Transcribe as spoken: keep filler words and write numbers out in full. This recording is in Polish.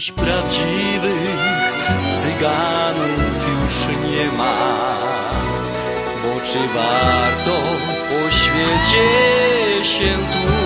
dziś prawdziwych cyganów już nie ma. Bo czy warto po świecie się tu